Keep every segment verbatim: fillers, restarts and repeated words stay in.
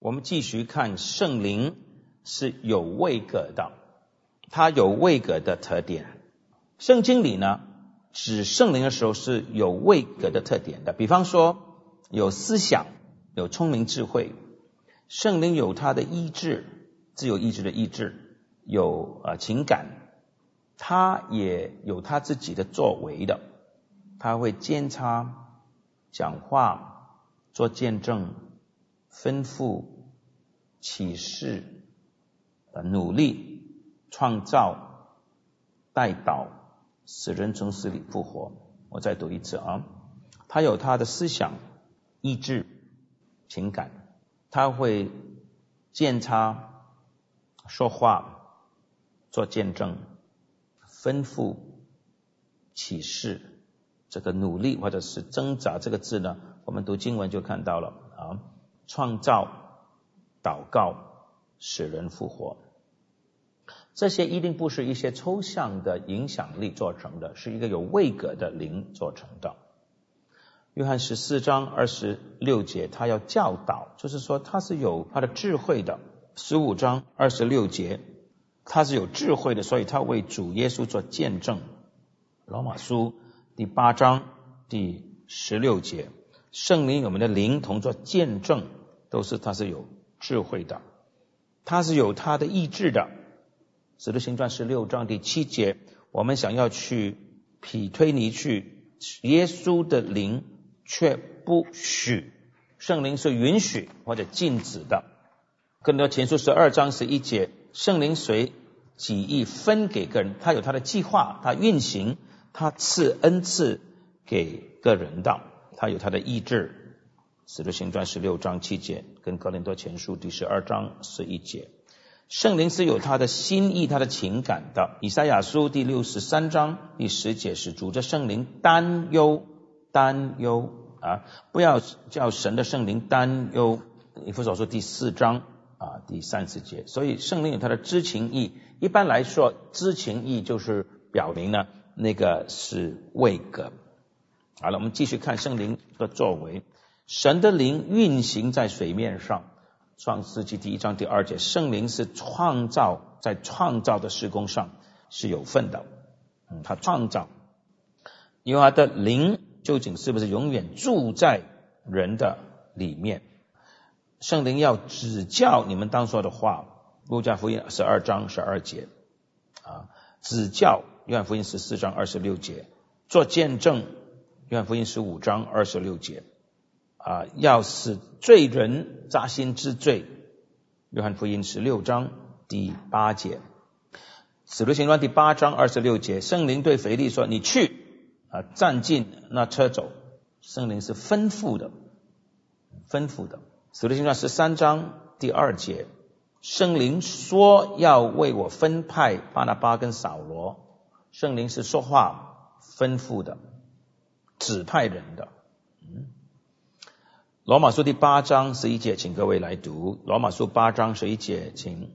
我们继续看圣灵是有位格的，它有位格的特点。圣经里呢，指圣灵的时候是有位格的特点的，比方说有思想，有聪明智慧。圣灵有他的意志，自由意志的意志，有呃情感，他也有他自己的作为的，他会监察、讲话、做见证、吩咐、启示、呃努力、创造、带导，使人从死里复活。我再读一次啊，他有他的思想、意志、情感，他会监察、说话、做见证、吩咐、启示。这个努力或者是挣扎这个字呢，我们读经文就看到了啊，创造、祷告、使人复活。这些一定不是一些抽象的影响力做成的，是一个有位格的灵做成的。约翰十四章二十六节，他要教导，就是说他是有他的智慧的。十五章二十六节，他是有智慧的，所以他为主耶稣做见证。罗马书第八章第十六节，圣灵我们的灵同作见证，都是他是有智慧的，他是有他的意志的。使徒行传十六章第七节，我们想要去匹推尼去，耶稣的灵却不许，圣灵是允许或者禁止的。哥林多前书十二章十一节，圣灵随己意分给个人，他有他的计划，他运行，他赐恩赐给个人的，他有他的意志。使徒行传十六章七节，跟哥林多前书第十二章十一节，圣灵是有他的心意，他的情感的。以赛亚书第六十三章第十节，是主着圣灵担忧，担忧啊，不要叫神的圣灵担忧。以弗所书第四章啊第三十节，所以圣灵有他的知情意。一般来说，知情意就是表明呢，那个是位格。好了，我们继续看圣灵的作为。神的灵运行在水面上，创世纪第一章第二节，圣灵是创造，在创造的事工上是有份的。嗯，他创造，因为他的灵究竟是不是永远住在人的里面？圣灵要指教你们当说的话，路加福音十二章十二节啊，指教约翰福音十四章二十六节，做见证约翰福音十五章二十六节啊，要使罪人扎心知罪约翰福音十六章第八节。使徒行传第八章二十六节，圣灵对腓力说，你去啊，站进那车走。圣灵是吩咐的，吩咐的。使徒行传十三章第二节，圣灵说要为我分派巴拿巴跟扫罗。圣灵是说话吩咐的，指派人的。嗯，罗马书第八章十一节，请各位来读。罗马书八章十一节，请。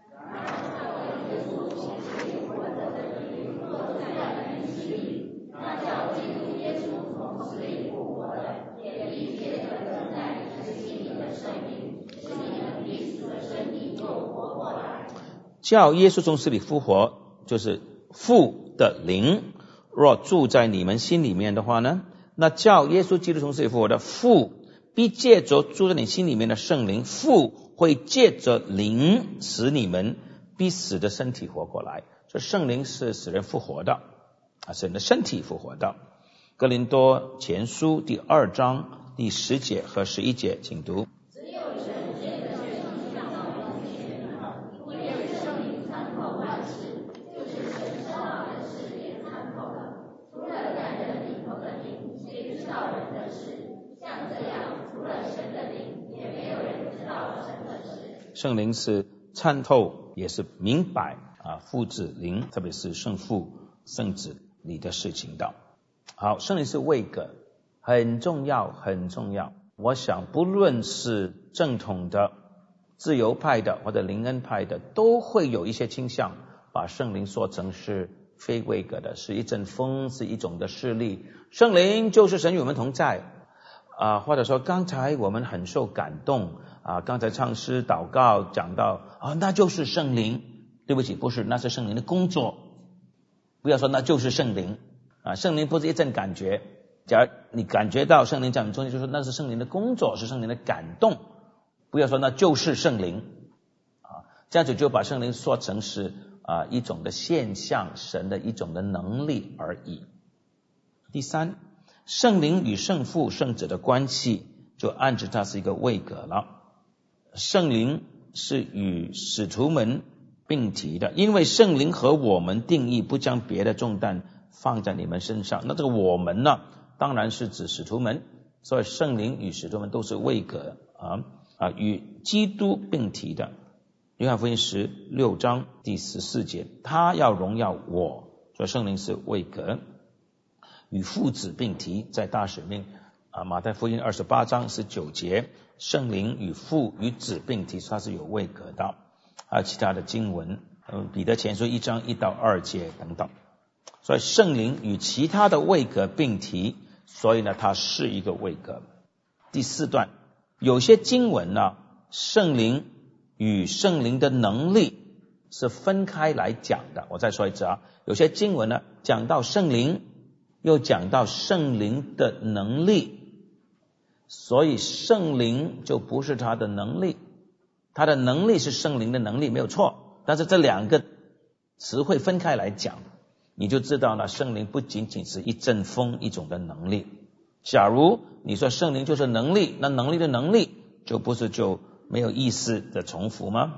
叫耶稣从死里复活，就是父的灵若住在你们心里面的话呢，那叫耶稣基督从死里复活的父，必借着住在你心里面的圣灵，父会借着灵使你们必死的身体活过来。所以圣灵是使人复活的啊，使人的身体复活的。哥林多前书第二章第十节和十一节，请读。圣灵是参透，也是明白啊，父子灵，特别是圣父、圣子里的事情的。好，圣灵是位格，很重要，很重要。我想，不论是正统的、自由派的或者灵恩派的，都会有一些倾向，把圣灵说成是非位格的，是一阵风，是一种的势力。圣灵就是神与我们同在啊，或者说刚才我们很受感动啊，刚才唱诗祷告讲到啊，那就是圣灵。对不起，不是，那是圣灵的工作。不要说那就是圣灵啊，圣灵不是一阵感觉。假如你感觉到圣灵在我们中间，就说那是圣灵的工作，是圣灵的感动。不要说那就是圣灵啊，这样子就把圣灵说成是啊一种的现象，神的一种的能力而已。第三，圣灵与圣父圣子的关系就暗指它是一个位格了。圣灵是与使徒们并提的，因为圣灵和我们定义不将别的重担放在你们身上。那这个我们呢，当然是指使徒们，所以圣灵与使徒们都是位格啊啊，与基督并提的。约翰福音十六章第十四节，他要荣耀我，所以圣灵是位格。与父子并提，在大使命啊，马太福音二十八章十九节，圣灵与父与子并提，它是有位格的。还有其他的经文，嗯，彼得前书一章一到二节等等。所以圣灵与其他的位格并提，所以呢，它是一个位格。第四段，有些经文呢，圣灵与圣灵的能力是分开来讲的。我再说一次啊，有些经文呢，讲到圣灵，又讲到圣灵的能力，所以圣灵就不是他的能力，他的能力是圣灵的能力，没有错。但是这两个词汇分开来讲，你就知道了，圣灵不仅仅是一阵风一种的能力。假如你说圣灵就是能力，那能力的能力就不是就没有意思的重复吗？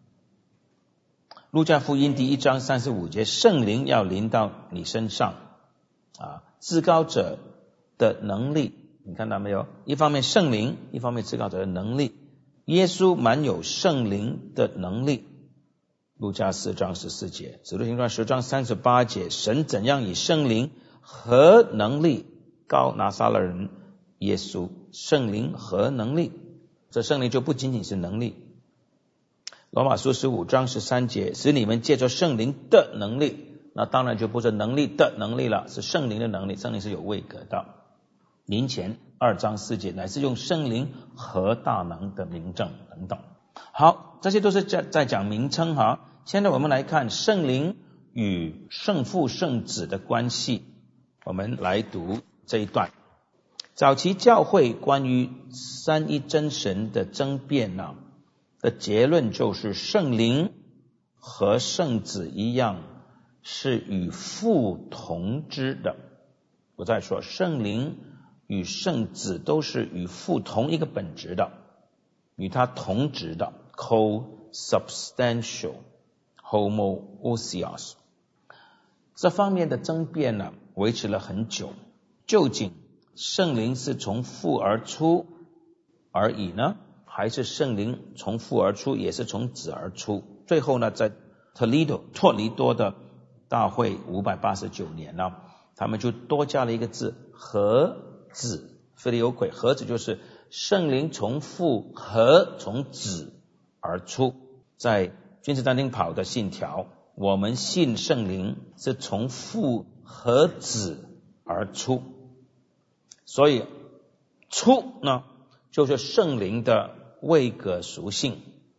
路加福音第一章三十五节，圣灵要临到你身上啊，至高者的能力，你看到没有？一方面圣灵，一方面至高者的能力。耶稣满有圣灵的能力。路加四章十四节，使徒行传十章三十八节，神怎样以圣灵和能力膏拿撒勒人耶稣，圣灵和能力，这圣灵就不仅仅是能力。罗马书十五章十三节，使你们借着圣灵的能力，那当然就不是能力的能力了，是圣灵的能力，圣灵是有位格的。林前二章四节，乃是用圣灵和大能的明证等等。好，这些都是在在讲名称哈。现在我们来看圣灵与圣父圣子的关系，我们来读这一段。早期教会关于三一真神的争辩呢、啊、的结论就是圣灵和圣子一样是与父同知的。我再说，圣灵与圣子都是与父同一个本质的，与他同质的 co-substantial homoousios。 这方面的争辩呢维持了很久，究竟圣灵是从父而出而已呢，还是圣灵从父而出也是从子而出？最后呢，在特利多托利多的大会五百八十九年呢，他们就多加了一个字和子，非得有鬼，和子就是圣灵从父和从子而出。在君士坦丁堡的信条，我们信圣灵是从父和子而出，所以出呢就是圣灵的位格属性。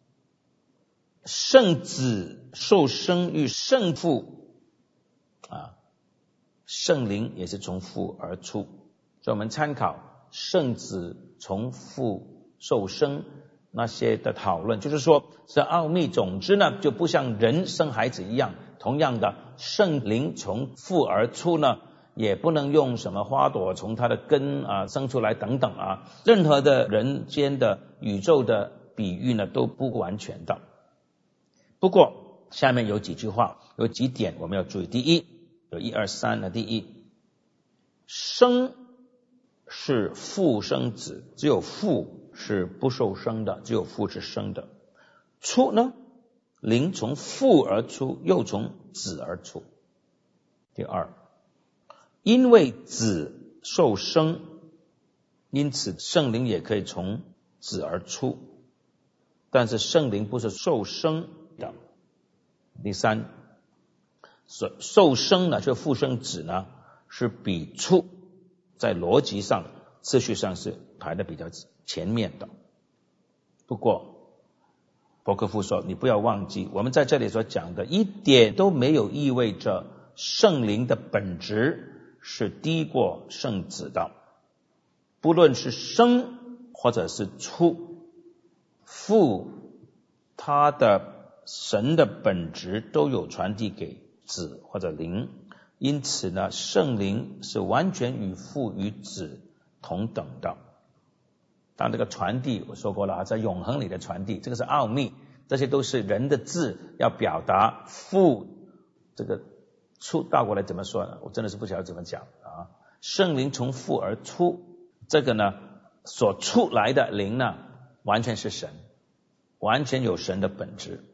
圣子受生于圣父啊，圣灵也是从父而出，所以我们参考圣子从父受生那些的讨论，就是说这奥秘，总之呢就不像人生孩子一样，同样的圣灵从父而出呢，也不能用什么花朵从它的根啊生出来等等啊，任何的人间的宇宙的比喻呢都不完全的。不过下面有几句话，有几点我们要注意。第一，有一二三的。第一，生是父生子，只有父是不受生的，只有父是生的。出呢，灵从父而出，又从子而出。第二，因为子受生，因此圣灵也可以从子而出，但是圣灵不是受生的。第三，受生呢，就父生子呢，是比出在逻辑上次序上是排的比较前面的。不过伯克夫说，你不要忘记，我们在这里所讲的一点都没有意味着圣灵的本质是低过圣子的，不论是生或者是出，父他的神的本质都有传递给子或者灵，因此呢，圣灵是完全与父与子同等的。当这个传递我说过了，在永恒里的传递，这个是奥秘，这些都是人的字要表达父，这个出倒过来怎么说呢？我真的是不晓得怎么讲啊。圣灵从父而出，这个呢所出来的灵呢完全是神，完全有神的本质。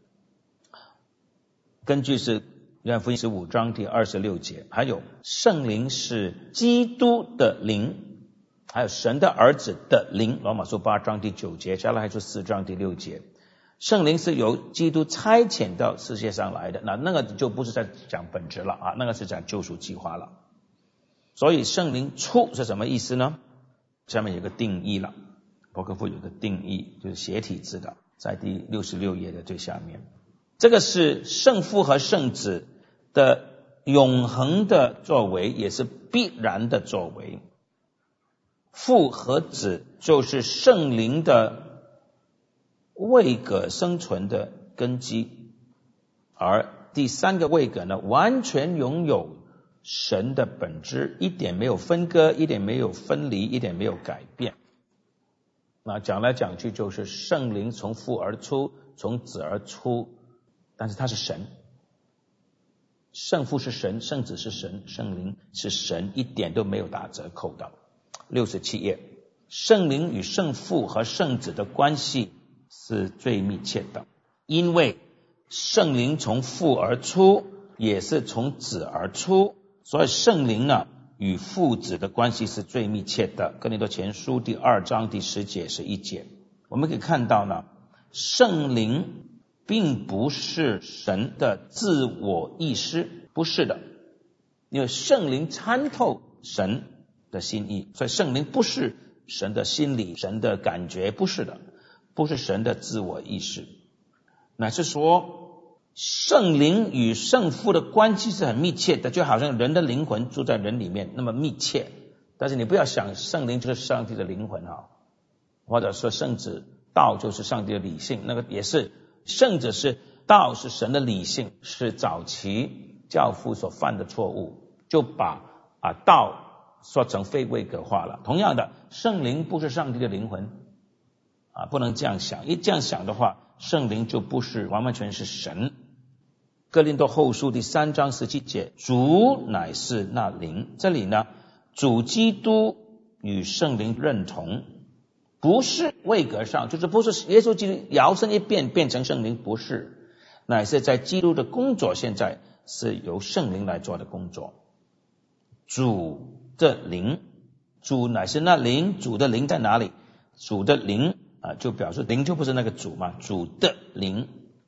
根据是约翰福音十五章第二十六节，还有圣灵是基督的灵，还有神的儿子的灵，罗马书八章第九节，加拉太书四章第六节。圣灵是由基督差遣到世界上来的，那那个就不是在讲本质了啊，那个是讲救赎计划了。所以圣灵出是什么意思呢？下面有个定义了，伯克夫有个定义，就是斜体字的，在第六十六页的最下面。这个是圣父和圣子的永恒的作为，也是必然的作为。父和子就是圣灵的位格生存的根基，而第三个位格呢，完全拥有神的本质，一点没有分割，一点没有分离，一点没有改变。那讲来讲去就是圣灵从父而出，从子而出，但是他是神，圣父是神，圣子是神，圣灵是神，一点都没有打折扣的。六十七页，圣灵与圣父和圣子的关系是最密切的，因为圣灵从父而出，也是从子而出，所以圣灵呢与父子的关系是最密切的。哥林多前书第二章第十节十一节，我们可以看到呢，圣灵并不是神的自我意识，不是的，因为圣灵参透神的心意，所以圣灵不是神的心理，神的感觉，不是的，不是神的自我意识，乃是说圣灵与圣父的关系是很密切的，就好像人的灵魂住在人里面那么密切。但是你不要想圣灵就是上帝的灵魂啊，或者说圣子道就是上帝的理性，那个也是，圣子是道是神的理性，是早期教父所犯的错误，就把啊道说成非位格化了。同样的，圣灵不是上帝的灵魂啊，不能这样想，一这样想的话，圣灵就不是完完全是神。哥林多后书第三章十七节，主乃是那灵，这里呢主基督与圣灵认同，不是位格上，就是不是耶稣基督摇身一变变成圣灵，不是，乃是在基督的工作，现在是由圣灵来做的工作。主的灵，主乃是那灵，主的灵在哪里？主的灵啊，就表示灵就不是那个主嘛，主的灵。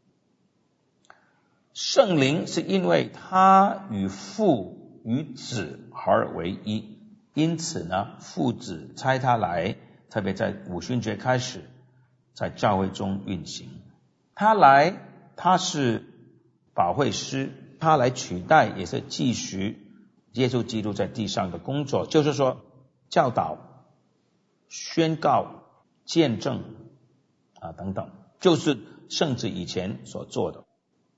圣灵是因为他与父与子合而为一，因此呢，父子差他来，特别在五旬节开始在教会中运行。他来，他是保惠师，他来取代也是继续耶稣基督在地上的工作，就是说教导、宣告、见证啊等等，就是圣子以前所做的。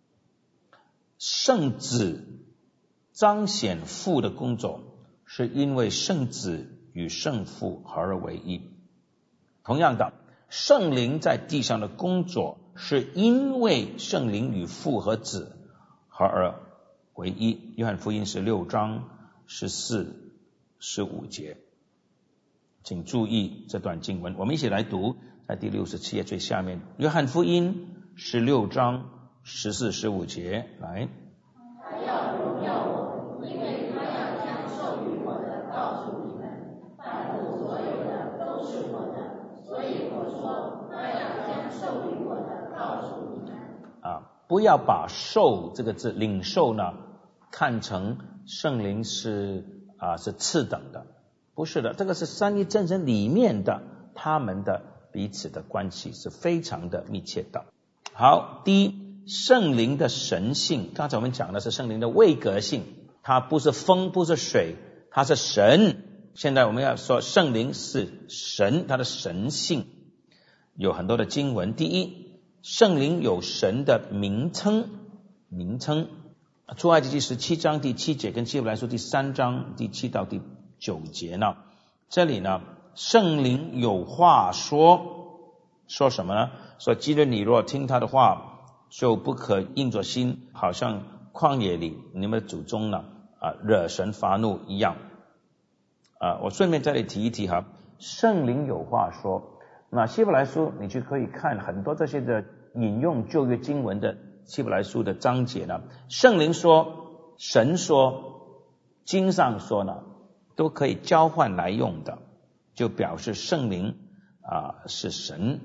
圣子彰显父的工作，是因为圣子与圣父合而为一。同样的，圣灵在地上的工作，是因为圣灵与父和子合而为一。约翰福音十六章十四、十五节，请注意这段经文，我们一起来读，在第六十七页最下面，约翰福音十六章十四、十五节，来。 他要荣耀我，因为他要将授予我的告诉你们，凡父所有的都是我的，所以我说他要将授予我的告诉你们。 啊，不要把受这个字领受呢看成圣灵是啊是次等的，不是的，这个是三一真神里面的他们的彼此的关系是非常的密切的。好，第一，圣灵的神性，刚才我们讲的是圣灵的位格性，它不是风，不是水，它是神。现在我们要说圣灵是神，它的神性有很多的经文。第一，圣灵有神的名称，名称出埃及记十七章第七节跟希伯来书第三章第七到第九节呢，这里呢圣灵有话说，说什么呢？说基律你若听他的话，就不可硬着心，好像旷野里你们的祖宗呢啊惹神发怒一样。啊，我顺便这里提一提哈，圣灵有话说。那希伯来书你就可以看很多这些的引用旧约经文的希伯来书的章节呢，圣灵说，神说，经上说呢，都可以交换来用的，就表示圣灵啊是神。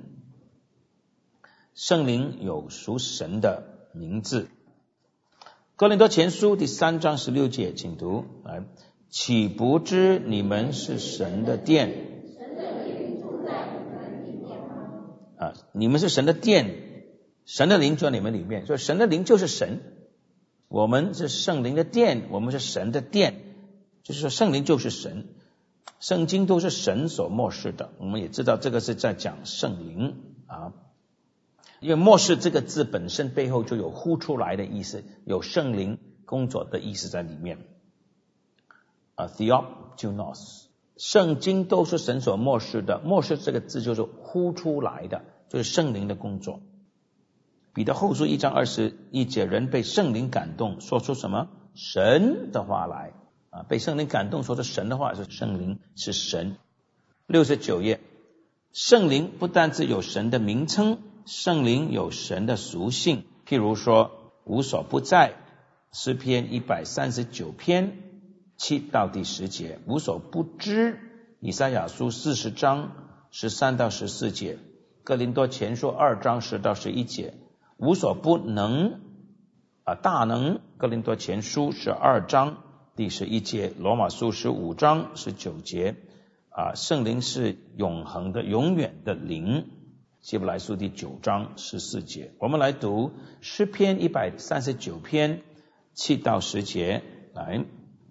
圣灵有属神的名字。哥林多前书第三章十六节，请读来，岂不知你们是神的殿？ 神的灵住在你们里面吗？ 啊，你们是神的殿，神的灵住在你们里面，所以神的灵就是神。我们是圣灵的殿，我们是神的殿，就是说圣灵就是神。圣经都是神所默示的，我们也知道这个是在讲圣灵啊。因为默示这个字本身背后就有呼出来的意思，有圣灵工作的意思在里面。啊 ，theopneustos， 圣经都是神所默示的，默示这个字就是呼出来的，就是圣灵的工作。彼得后书一章二十一节，人被圣灵感动，说出什么神的话来啊？被圣灵感动说出神的话，是圣灵是神。六十九页，圣灵不单只有神的名称，圣灵有神的属性，譬如说无所不在，诗篇一百三十九篇七到第十节，无所不知，以赛亚书四十章十三到十四节，哥林多前书二章十到十一节，无所不能啊大能，哥林多前书十二章第十一节，罗马书十五章十九节啊，圣灵是永恒的永远的灵，希伯来书第九章十四节。我们来读诗篇一百三十九篇七到十节，来，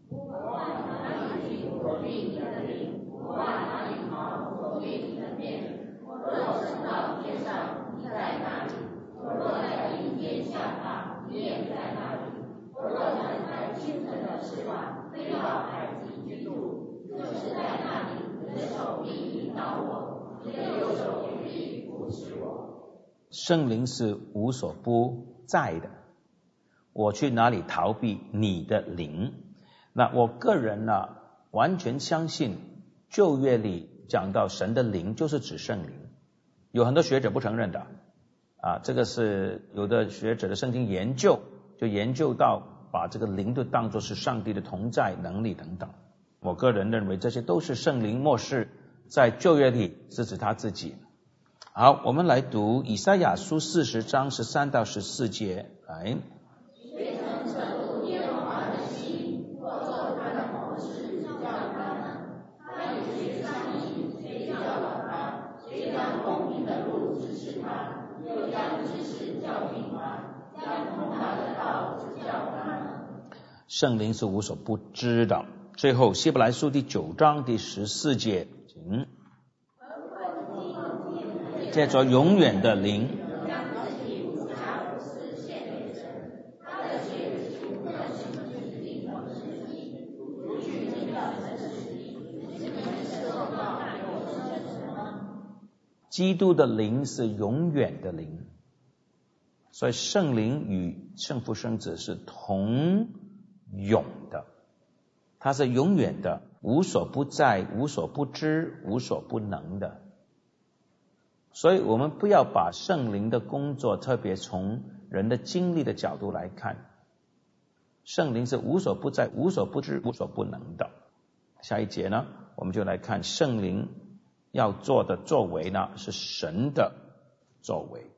圣灵是无所不在的，我去哪里逃避你的灵？那我个人呢，完全相信旧约里讲到神的灵就是指圣灵，有很多学者不承认的啊，这个是有的学者的圣经研究就研究到把这个灵就当作是上帝的同在能力等等。我个人认为这些都是圣灵默示在旧约里是指他自己。好，我们来读以赛亚书四十章十三到十四节，来。 谁曾测度耶和华的心，或做他的谋士教他呢？他与谁商议，谁教导他？谁将公平的路指示他，又将知识教训他，将通达的道指教他呢？ 圣灵是无所不知的。最后希伯来书第九章第十四节，请。借着永远的灵，基督的灵是永远的灵，所以圣灵与圣父圣子是同永的，它是永远的，无所不在，无所不知，无所不能的。所以我们不要把圣灵的工作特别从人的经历的角度来看，圣灵是无所不在，无所不知，无所不能的。下一节呢，我们就来看圣灵要做的作为呢，是神的作为。